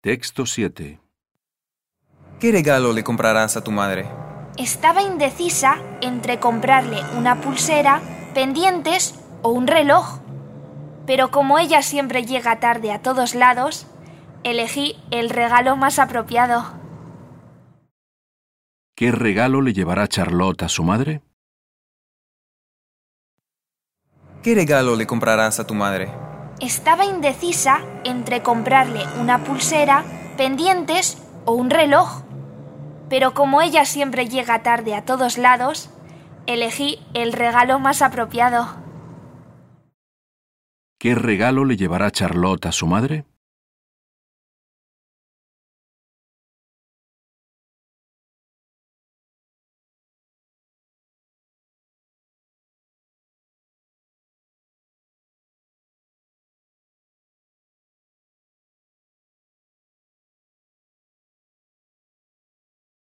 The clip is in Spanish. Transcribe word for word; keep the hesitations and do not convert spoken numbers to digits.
Texto siete. ¿Qué regalo le comprarás a tu madre? Estaba indecisa entre comprarle una pulsera, pendientes o un reloj. Pero como ella siempre llega tarde a todos lados, elegí el regalo más apropiado. ¿Qué regalo le llevará Charlotte a su madre? ¿Qué regalo le comprarás a tu madre? Estaba indecisa entre comprarle una pulsera, pendientes o un reloj. Pero como ella siempre llega tarde a todos lados, elegí el regalo más apropiado. ¿Qué regalo le llevará Charlotte a su madre?